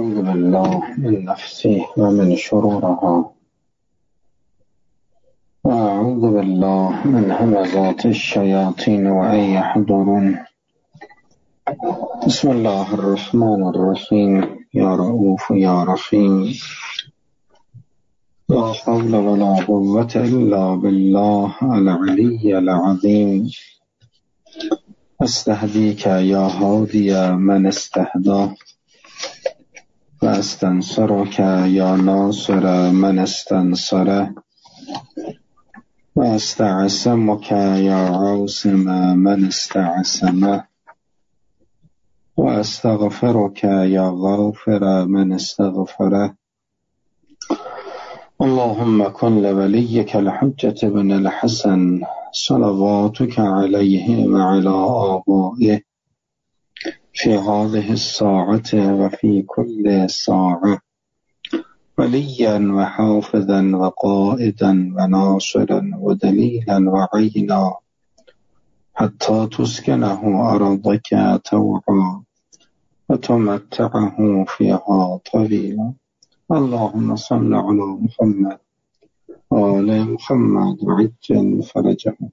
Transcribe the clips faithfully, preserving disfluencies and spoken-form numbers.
أعوذ بالله من نفسي ومن شرورها وأعوذ بالله من همزات الشياطين وأن يحضرون. بسم الله الرحمن الرحيم. يا رؤوف يا رحيم. لا حول ولا قوة إلا بالله العلي العظيم. استهديك يا هادي من استهدى، واستنصرك يا ناصر من استنصره، واستعصمك يا عاصم من استعصمه، واستغفرك يا غافر من استغفره. اللهم كن لوليك الحجة بن الحسن صلواتك عليه وعلى آبائه في هذه الساعة وفي كل ساعة وليا وحافظا وقائدا وناصرا ودليلا وعينا حتى تسكنه أرضك طوعا وتمتعه فيها طويلا. اللهم صل على محمد وآل محمد وعجل فرجهم.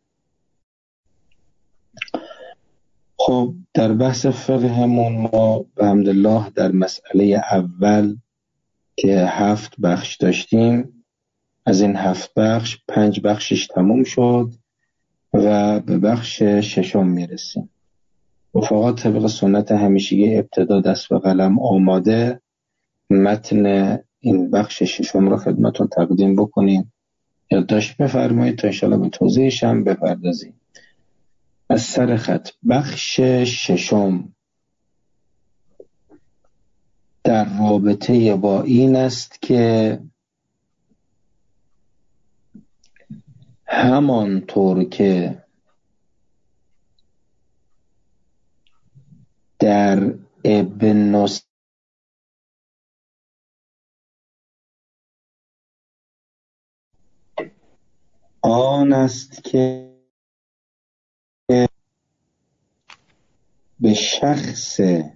خب در بحث فقهمون ما به حمدالله در مسئله اول که هفت بخش داشتیم، از این هفت بخش پنج بخشش تموم شد و به بخش ششم میرسیم. رفقا طبق سنت همیشگی ابتدا دست به قلم آماده، متن این بخش ششم را خدمتون تقدیم بکنیم، یادداشت بفرمایید تا انشاءالله به توضیحش هم بپردازیم. از سر خط بخش ششم در رابطه با این است که همانطور که در ابن آن است که به شخص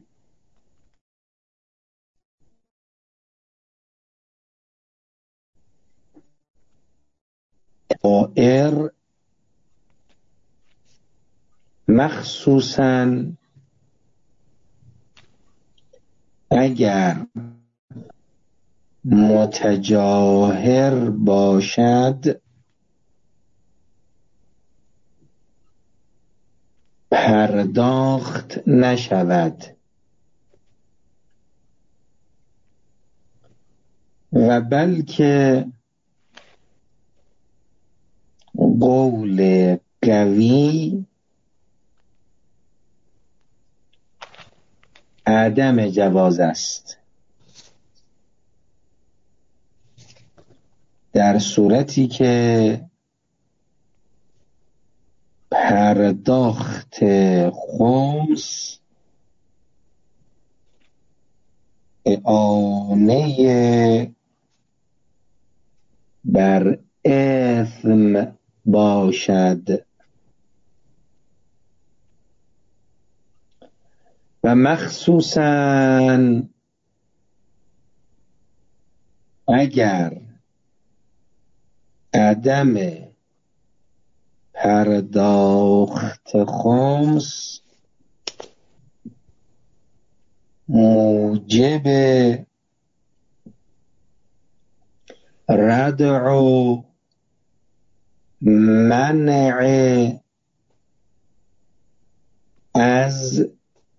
غائر مخصوصاً اگر متجاهر باشد پرداخت نشود و بلکه قول قوی عدم جواز است، در صورتی که پرداخت خمس اعانه بر اثم باشد و مخصوصاً اگر عدم پرداخت خمس موجب ردع و منع از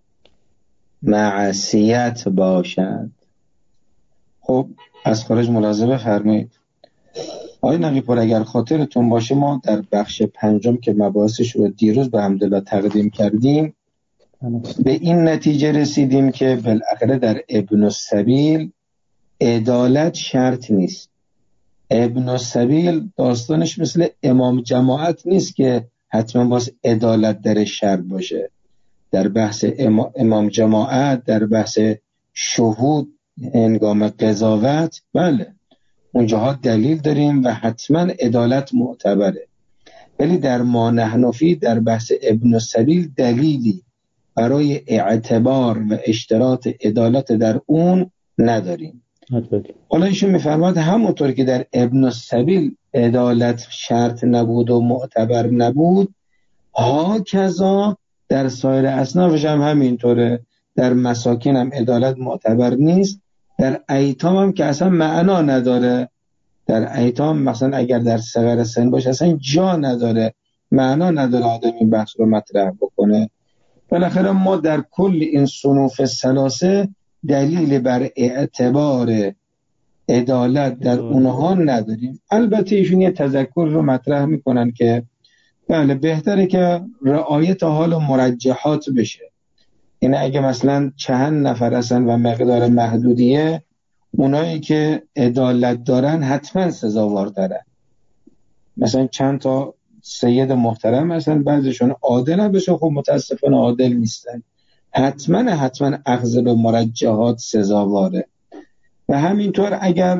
معصیت باشد. خب از خارج ملاحظه فرمایید. آقای نقیب‌پور اگر خاطرتون باشه ما در بخش پنجم که مباحثش رو دیروز به حمدالله تقدیم کردیم به این نتیجه رسیدیم که بالاخره در ابن السبیل عدالت شرط نیست. ابن السبیل داستانش مثل امام جماعت نیست که حتما باز عدالت در شرط باشه. در بحث امام جماعت، در بحث شهود هنگام قضاوت، بله اونجاها دلیل داریم و حتما عدالت معتبره، ولی در ما نحنفی در بحث ابن السبیل دلیلی برای اعتبار و اشتراط عدالت در اون نداریم. حالا ایشون میفرماد همونطور که در ابن السبیل عدالت شرط نبود و معتبر نبود، ها کذا در سایر اصنافش هم همینطوره. در مساکین هم عدالت معتبر نیست، در ایتام هم که اصلا معنا نداره. در ایتام مثلا اگر در صغر سن باشه اصلا جا نداره، معنا نداره آدم این بحث رو مطرح بکنه. بالاخره ما در کل این صنوف ثلاثه دلیل بر اعتبار عدالت در اونها نداریم. البته ایشون یه تذکر رو مطرح میکنن که بله بهتره که رعایت حال و مرجحات بشه. یعنی اگه مثلا چند نفر هستن و مقدار محدودیه، اونایی که عدالت دارن حتما سزاوار دارن. مثلا چند تا سید محترم هستن، بعضیشون عادل هم بشه، خب متاسفانه عادل نیستن، حتما حتما اخذ به مرجحات سزاواره. و همینطور اگر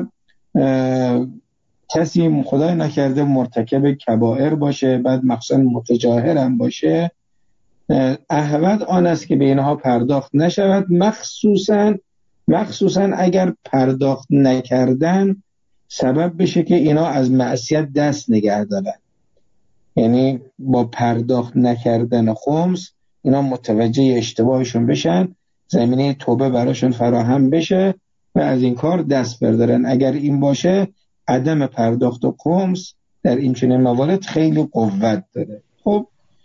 کسی خدای نکرده مرتکب کبائر باشه، بعد مخصوصا متجاهر هم باشه، احوط آن است که به اینها پرداخت نشود، مخصوصا مخصوصا اگر پرداخت نکردن سبب بشه که اینا از معصیت دست نگه دارن. یعنی با پرداخت نکردن خمس اینا متوجه اشتباهشون بشن، زمینه توبه براشون فراهم بشه و از این کار دست بردارن. اگر این باشه عدم پرداخت و خمس در این چنین موارد خیلی قوت داره. خب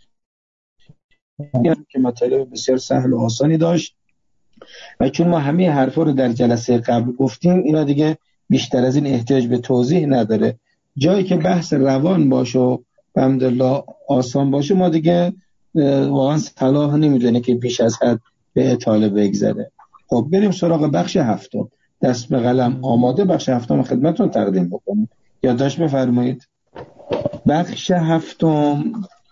این که مطالب بسیار سهل و آسانی داشت و چون ما همه حرفا رو در جلسه قبل گفتیم، اینا دیگه بیشتر از این احتیاج به توضیح نداره. جایی که بحث روان باشه و الحمدلله آسان باشه، ما دیگه واقعا صلاح نمیدونه که بیش از حد به اطاله بگذره. خب بریم سراغ بخش هفتم. دست به قلم آماده، بخش هفتم خدمتتون تقدیم بکنیم. یادداشت بفرمایید. بخش هفتم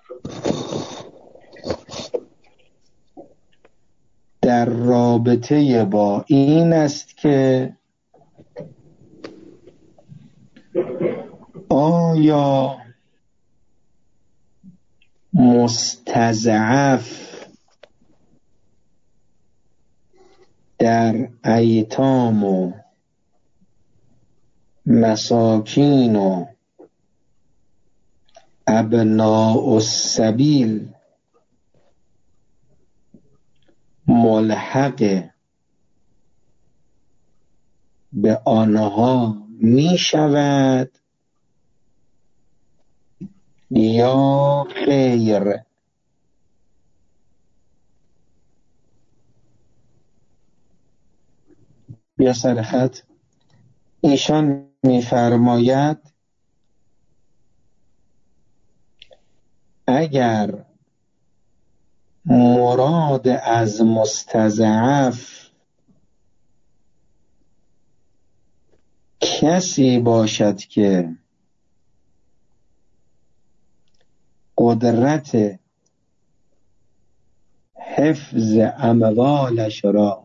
در رابطه با این است که آیا مستضعف در ایتام و مساکین و ابناء السبیل ملحق به آنها می شود یا غیر؟ بیا سر خط. ایشان می فرماید اگر مراد از مستضعف کسی باشد که قدرت حفظ اموالش را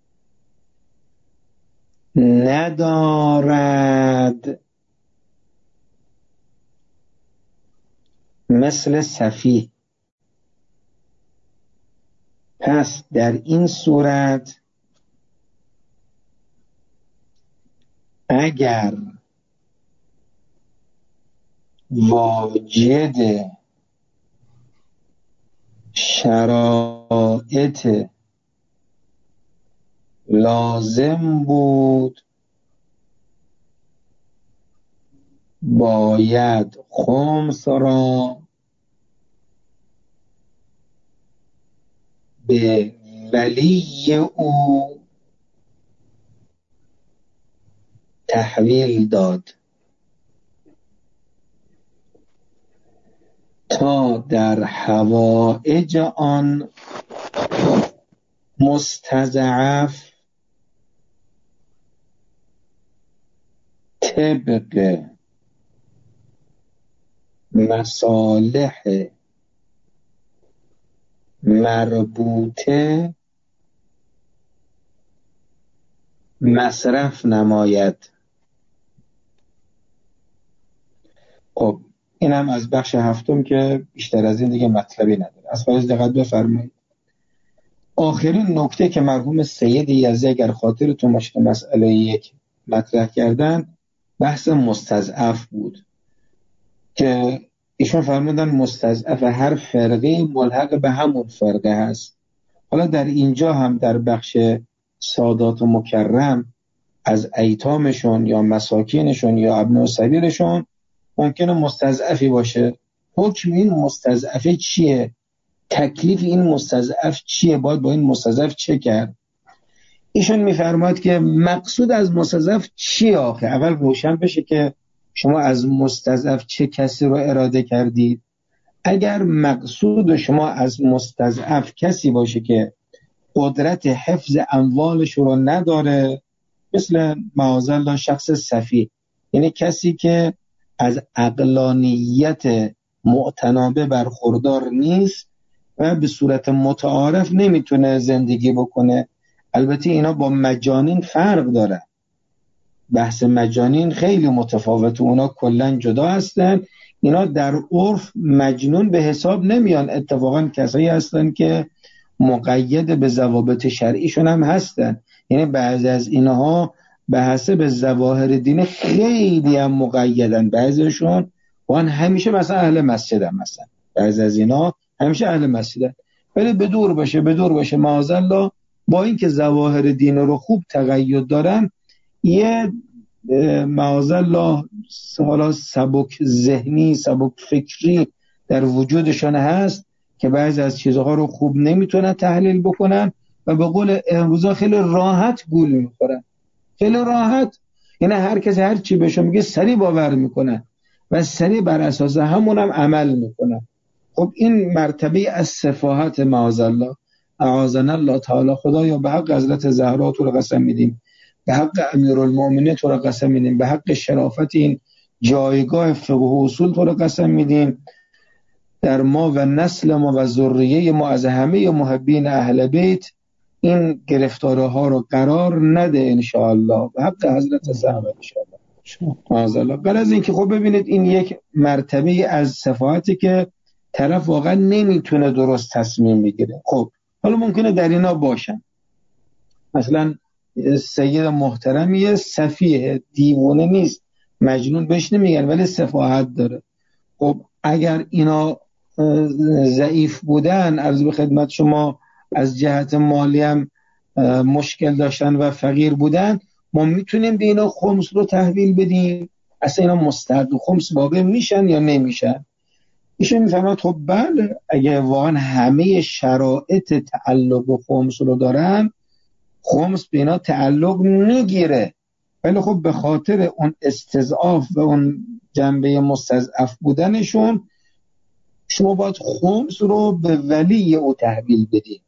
ندارد، مثل سفیه، پس در این صورت اگر واجد شرایط لازم بود باید خمس را به ولی او تحویل داد تا در حوائج آن مستضعف طبق مصالح مربوطه مصرف نماید. خب این هم از بخش هفتم که بیشتر از این دیگه مطلبی نداره. از فایز دقت بفرمایید. آخرین نکته که مرحوم سید یزدی اگر خاطرتون باشه مسئله یک مطرح کردن بحث مستضعف بود که ایشون فرمودن مستضعف هر فرقه ملحق به همون فرقه هست. حالا در اینجا هم در بخش سادات و مکرم از ایتامشون یا مساکینشون یا ابناء السبیلشون ممکنه مستضعفی باشه. حکم این مستضعفه چیه؟ تکلیف این مستضعف چیه؟ باید با این مستضعف چه کرد؟ ایشون میفرماید که مقصود از مستضعف چیه آخه؟ اول روشن بشه که شما از مستضعف چه کسی رو اراده کردید. اگر مقصود شما از مستضعف کسی باشه که قدرت حفظ اموالش رو نداره، مثل معاذالله شخص سفیه، یعنی کسی که از عقلانیت معتنابه برخوردار نیست و به صورت متعارف نمیتونه زندگی بکنه. البته اینا با مجانین فرق داره، بحث مجانین خیلی متفاوته، اونا کلن جدا هستن. اینا در عرف مجنون به حساب نمیان، اتفاقا کسایی هستن که مقید به ضوابط شرعیشون هم هستن. یعنی بعضی از اینها به حسب ظواهر دین خیلی هم مقیدن، بعضیشون وان همیشه مثلا اهل مسجد هم مثلا بعضی از اینا همیشه اهل مسجد، ولی به دور باشه به دور باشه معاذالله با اینکه ظواهر دین رو خوب تقید دارن یه معاذالله حالا سبک ذهنی سبک فکری در وجودشان هست که بعضی از چیزها رو خوب نمیتونن تحلیل بکنن و به قول امروزا خیلی راحت گول میخورن، خیلی راحت. یعنی هر کسی هر چی بهشون میگه سریع باور میکنن و سریع بر اساس همون هم عمل میکنن. خب این مرتبه از سفاهت معاذالله، اعاذنا الله تعالی. خدایا به حق حضرت زهرا تو رو قسم میدیم، به حق امیرالمؤمنین تو رو قسم میدیم، به حق شرافت این جایگاه فقه و اصول تو رو قسم میدیم، در ما و نسل ما و ذریه ما از همه محبین اهل بیت این گرفتاره ها رو قرار نده انشاءالله، به حق حضرت زهرا انشاءالله. معاذالله. قبل از این که خب ببینید این یک مرتبه از صفاتی که طرف واقعا نمیتونه درست تصمیم بگیره. خب حالا ممکنه در اینا باشن، مثلا سید محترمی سفیه، دیوانه نیست، مجنون بهش نمیگن ولی سفاهت داره. خب اگر اینا ضعیف بودن، عرض به خدمت شما از جهت مالی هم مشکل داشتن و فقیر بودن، ما میتونیم به اینا خمس رو تحویل بدیم؟ اصلا اینا مستحق خمس واقع میشن یا نمیشن؟ ایشون میفهمد خب بله، اگه واقعا همه شرایط تعلق به خمس رو دارن خمس به اینا تعلق میگیره، ولی خب به خاطر اون استضعاف و اون جنبه مستضعف بودنشون شما باید خمس رو به ولی او تحویل بدید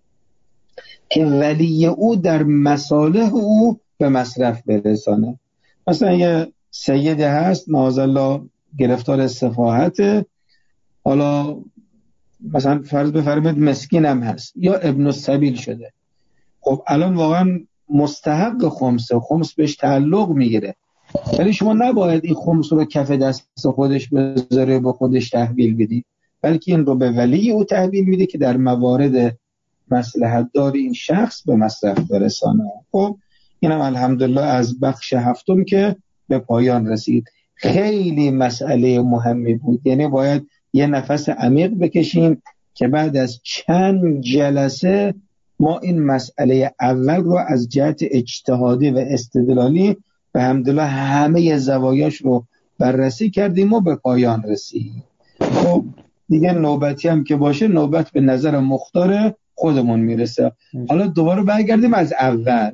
که ولی او در مصالح او به مصرف برسانه. مثلا یه سید هست معاذالله گرفتار سفاهت، حالا مثلا فرض بفرمایید مسکین هم هست یا ابن السبیل شده، خب الان واقعا مستحق خمسه، خمس بهش تعلق میگیره، ولی شما نباید این خمس رو کف دست خودش بذاره به خودش تحویل بدید، بلکه این رو به ولی او تحویل میده که در موارد مصلحت دار این شخص به مصرف برسانه. خب اینم الحمدلله از بخش هفتم که به پایان رسید. خیلی مسئله مهمی بود، یعنی باید یه نفس عمیق بکشیم که بعد از چند جلسه ما این مسئله اول رو از جهت اجتهادی و استدلالی به حمدالله همه زوایاش رو بررسی کردیم و به پایان رسید. خب دیگه نوبتی هم که باشه نوبت به نظر مختار خودمون میرسه. حالا دوباره برگردیم از اول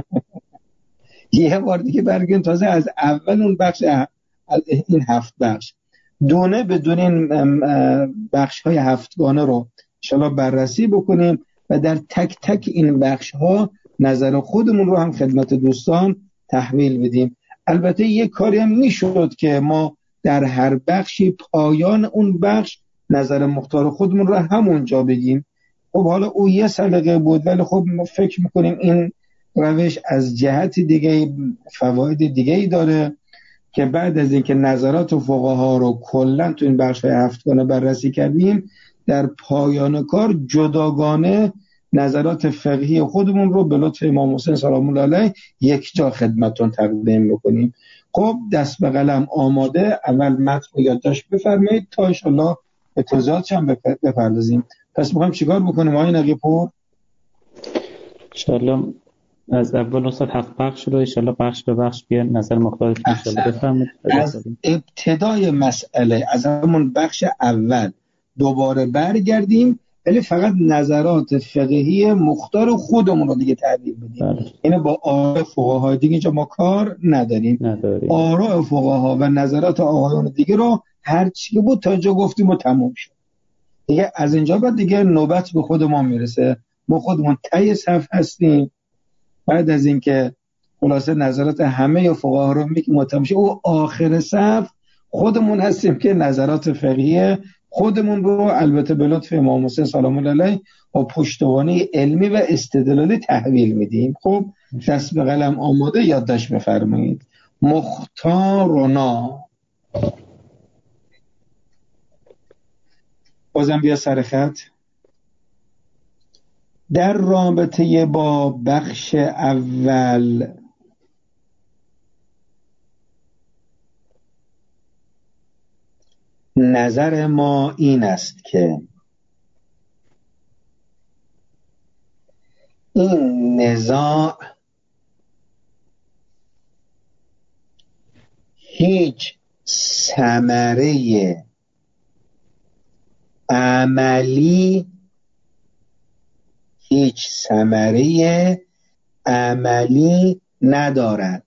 یه بار دیگه برگردیم تازه از اول اون بخش، از این هفت بخش دونه بدون این بخش های هفتگانه رو انشاءالله بررسی بکنیم و در تک تک این بخش ها نظر خودمون رو هم خدمت دوستان تحویل بدیم. البته یک کاری هم میشد که ما در هر بخشی پایان اون بخش نظر مختار خودمون رو همونجا بگیم. خب حالا او یه سلیقه بود، ولی خب ما فکر میکنیم این روش از جهت دیگه فواید دیگه ای داره که بعد از اینکه نظرات و فقها رو کلا تو این بخش هفتگانه بررسی کردیم، در پایان کار جداگانه نظرات فقهی خودمون رو به لطف امام حسین سلام الله علیه یک جا خدمتتون تقدیم بکنیم. خب دست به قلم آماده، اول متن رو یادداشت بفرمایید تا ان شاءالله به توضیحاتش هم بپردازیم. پس می‌خوایم چیکار بکنیم آقای نقی‌پور؟ انشالله از اول استاد حق بخش رو انشالله بخش به بخش بیان نظر مختلف انشالله بفرمایید. از ابتدای مسئله از همون بخش اول دوباره برگردیم، ولی فقط نظرات فقهی مختار خودمون رو دیگه تعبیر بدیم. اینه با آراء فقها دیگه اینجا ما کار نداریم. نداریم. آراء فقها و نظرات آقایان دیگه رو هر چی که بود تا اینجا گفتیم و تموم شد. دیگه از اینجا بعد دیگه نوبت به خود ما میرسه. ما خودمون ته صف هستیم. بعد از اینکه خلاصه نظرات همه فقها رو میگیم متمشه، او آخر صف خودمون هستیم که نظرات فقهی خودمون رو البته به لطف امام حسین سلام الله علیه با پشتوانه علمی و استدلالی تحویل میدیم. خب دست به قلم آماده، یادداشت بفرمایید. مختارنا، بازم بیا سر خط. در رابطه با بخش اول نظر ما این است که این نزاع هیچ ثمره عملی هیچ ثمره عملی ندارد.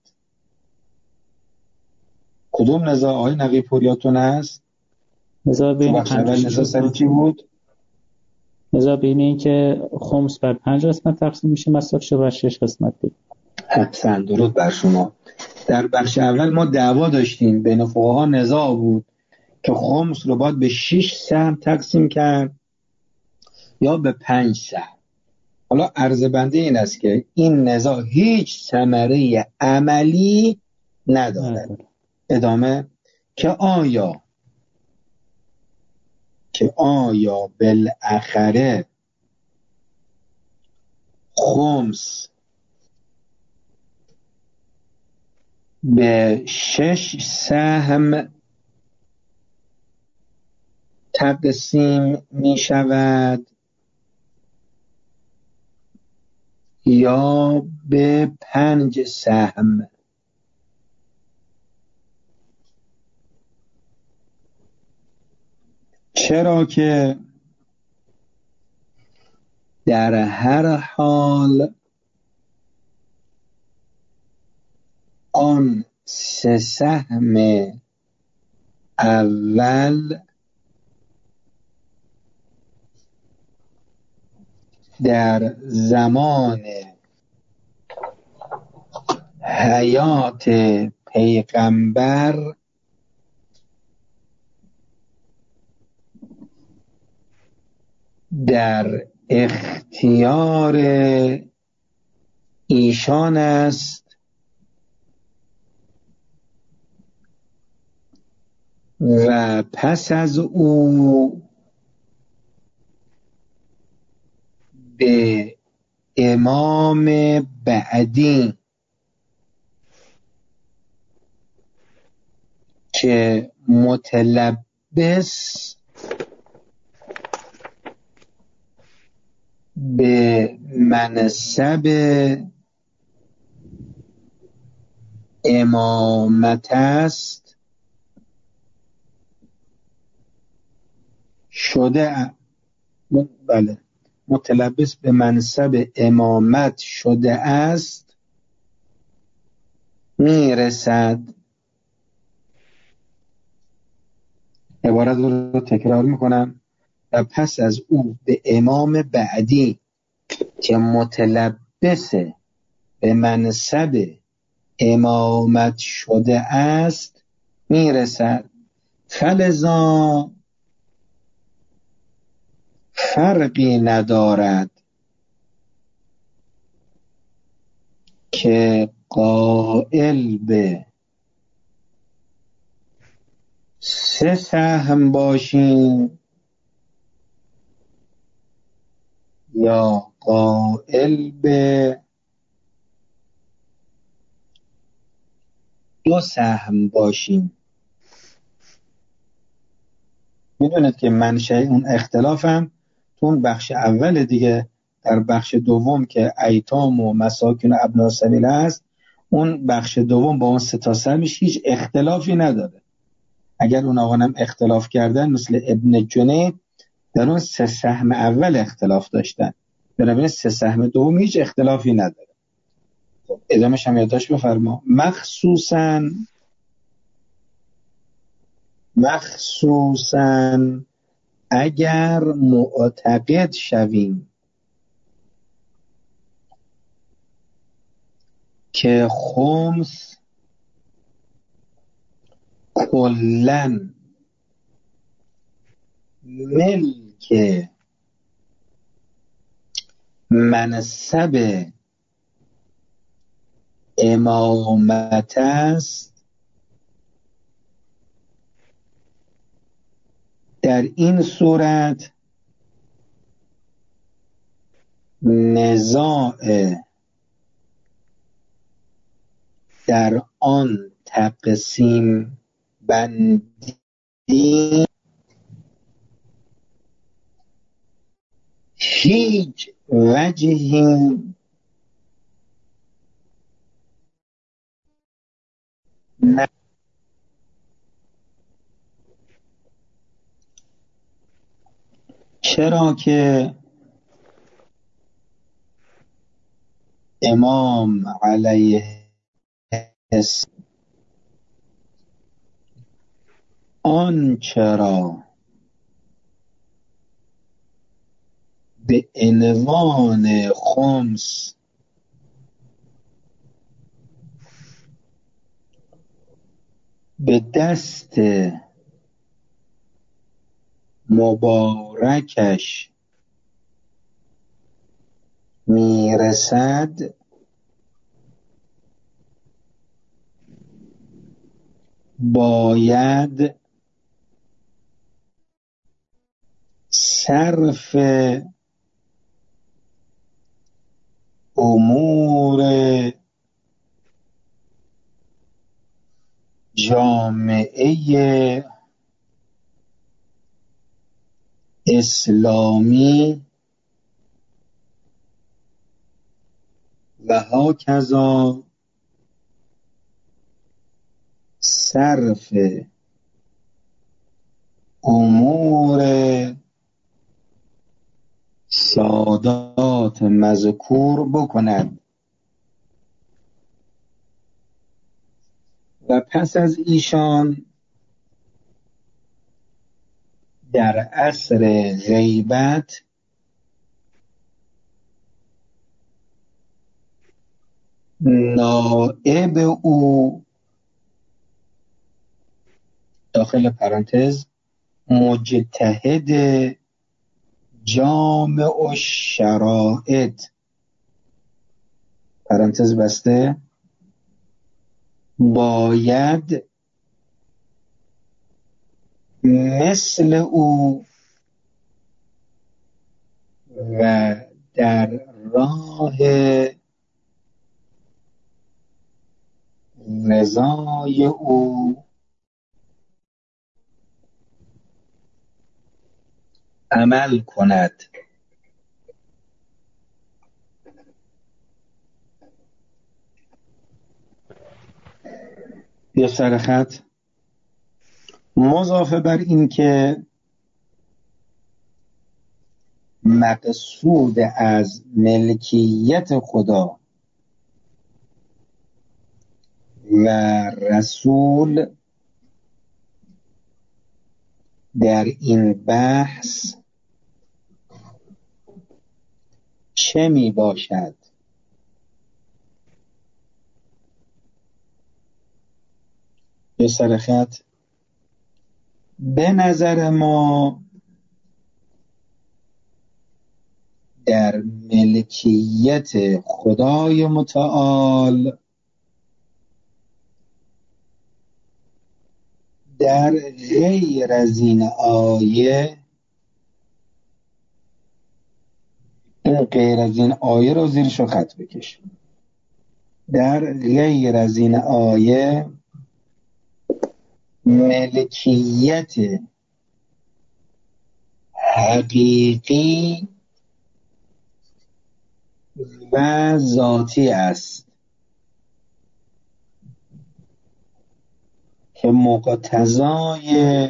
کدوم نزاع آقای نقی‌پور یادتون هست؟ نزاع بین پنج نزاع سر چی بود؟ نزاع بین این که خمس بر پنج قسمت تقسیم میشه مصرفش بر شش قسمت بود. حتما درود بر شما. در بخش اول ما دعوا داشتیم بین فقها، نزاع بود که خمس رو باید به شش سهم تقسیم کرد یا به پنج سهم. حالا عرض بنده این است که این نزاع هیچ ثمره عملی ندارد. ادامه که آیا که آیا بالاخره خمس به شش سهم تقسیم می شود یا به پنج سهم؟ چرا که در هر حال آن سه سهم اول در زمان حیات پیغمبر در اختیار ایشان است و پس از او به امام بعدی که متلبس به منصب امامت است شده بله متلبس به منصب امامت شده است میرسد. عبارت رو تکرار میکنم. و پس از او به امام بعدی که متلبس به منصب امامت شده است میرسد. فلذا فرقی ندارد که قائل به سه سهم باشیم یا قائل به دو سهم باشیم. میدونید که منشأ اون اختلاف هم تو اون بخش اول دیگه، در بخش دوم که ایتام و مساکین و ابناء السبیل هست، اون بخش دوم با اون سه تا سهمش هیچ اختلافی نداره. اگر اون آقا هم اختلاف کردن مثل ابن جنید در اون سه سهم اول اختلاف داشتن، بنابراین سه سهم دوم هیچ اختلافی نداره. خب ادامهش هم یادداشت بفرما. مخصوصاً مخصوصاً اگر معتقد شویم که خمس کلاً ملک منصب امامت است، در این صورت نزاع در آن تقسیم بندی هیچ وجهی نه. چرا که امام علیه السلام آن چرا به عنوان خمس به دست مبارکش میرسد، باید صرف امور جامعه اسلامی و هاکذا صرف امور سادات مذکور بکند و پس از ایشان در عصر غیبت نائب او داخل پرانتز مجتهد جامع الشرائط پرانتز بسته باید مثل او و در راه رضای او عمل کند. یا سر خط مضافه بر این که مقصود از ملکیت خدا و رسول در این بحث چه می باشد؟ به سر خط به نظر ما در ملکیت خدای متعال در غیر از این آیه این غیر از این آیه رو زیرش رو خط بکش. در غیر از این آیه ملکیت حقیقی و ذاتی است که مقتضای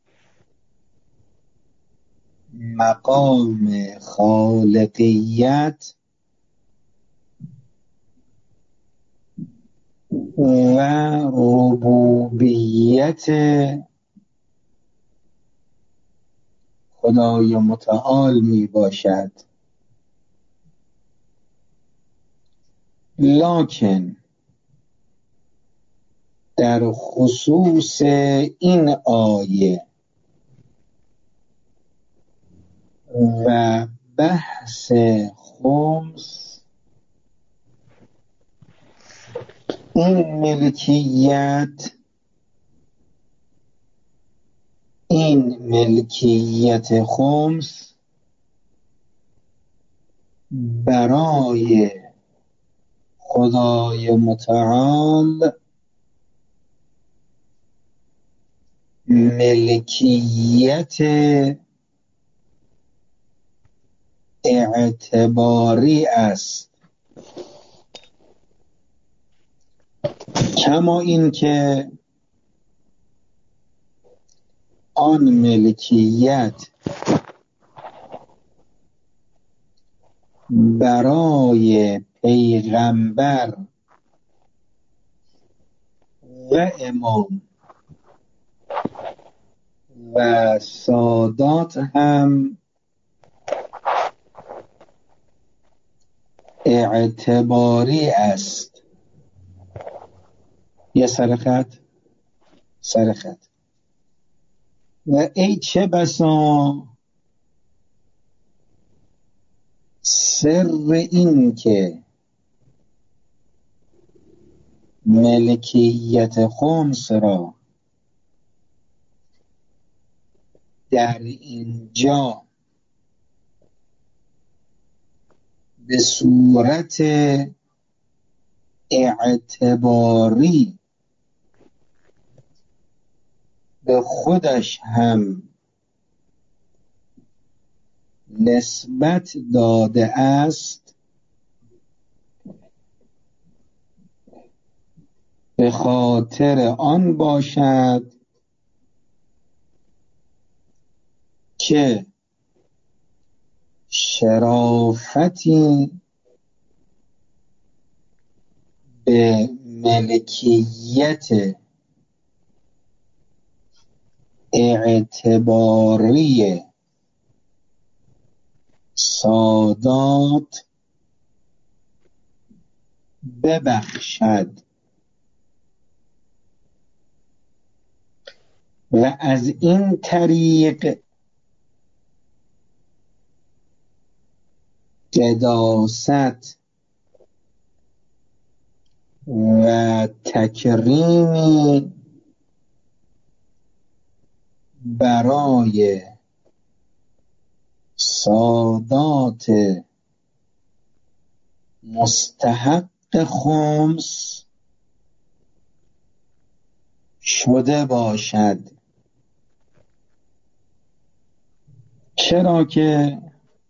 مقام خالقیت و ربوبیت خدای متعال می باشد. لکن در خصوص این آیه و بحث خمس، این ملکیت این ملکیت خمس برای خدای متعال ملکیت اعتباری است، کما این که آن ملکیت برای پیغمبر و امام و سادات هم اعتباری است. یه سرخط سرخط و ای چه بسا سر این که ملکیت خمس را در اینجا به صورت اعتباری به خودش هم نسبت داده است، به خاطر آن باشد که شرافتی به ملکیت اعتباری سادات ببخشد و از این طریق قداست و تکریمی برای سادات مستحق خمس شده باشد، چرا که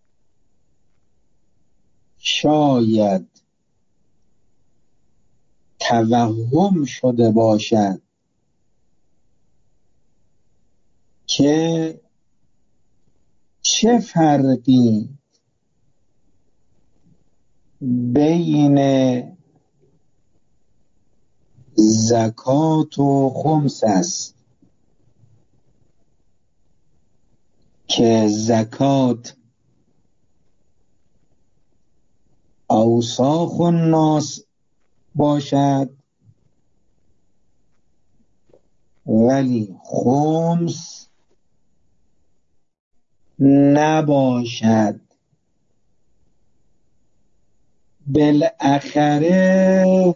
شاید توهم شده باشد که چه فرقی بین زکات و خمس است که زکات اوساخ الناس باشد ولی خمس نباشد. بالاخره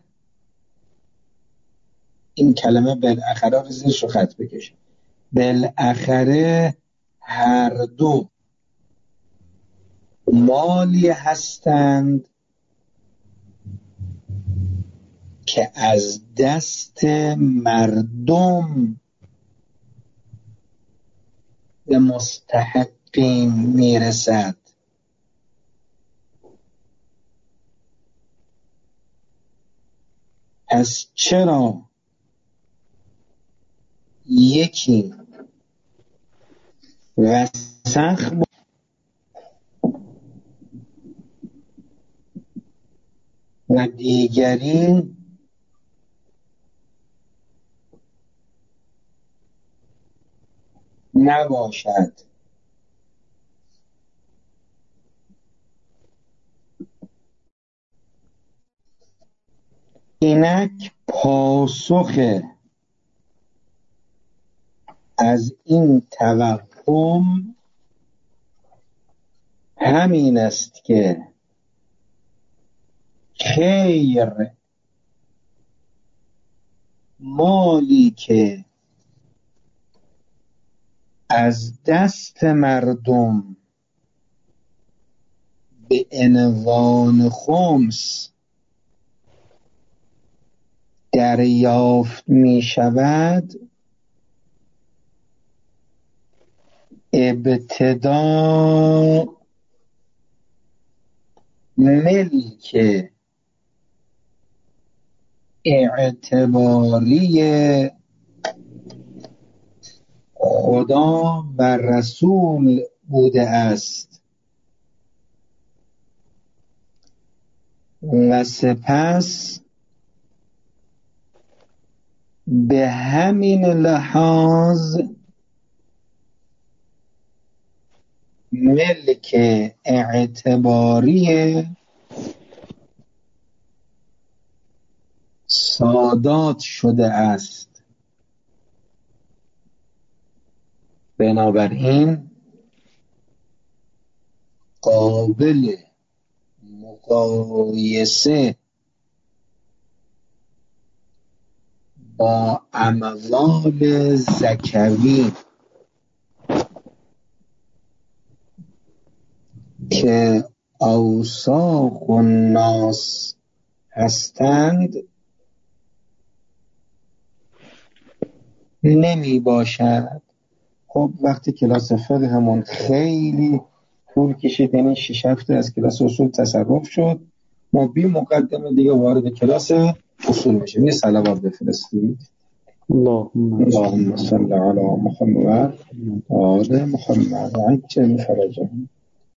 این کلمه بالاخره رو زیرش رو خط بکشه. بالاخره هر دو مالی هستند که از دست مردم به مستحقین میرسد. پس چرا یکی وسخ و دیگری نباشد؟ اینک پاسخ از این توهم همین است که خیر مالی که از دست مردم به عنوان خمس دریافت می شود ابتدا ملک اعتباری خدا و رسول بوده است و سپس به همین لحاظ ملک اعتباری سادات شده است. بنابراین قابل مقایسه با اموال زکوی که اوساق الناس هستند نمی باشد. خب وقتی کلاس فقه همون خیلی طول کشید، یعنی شش هفته از کلاس اصول تصرف شد، ما بی مقدمه دیگه وارد کلاس اصول میشیم. یه صلوات بفرستید. اللهم صل علی محمد و آل محمد عجل فرجهم.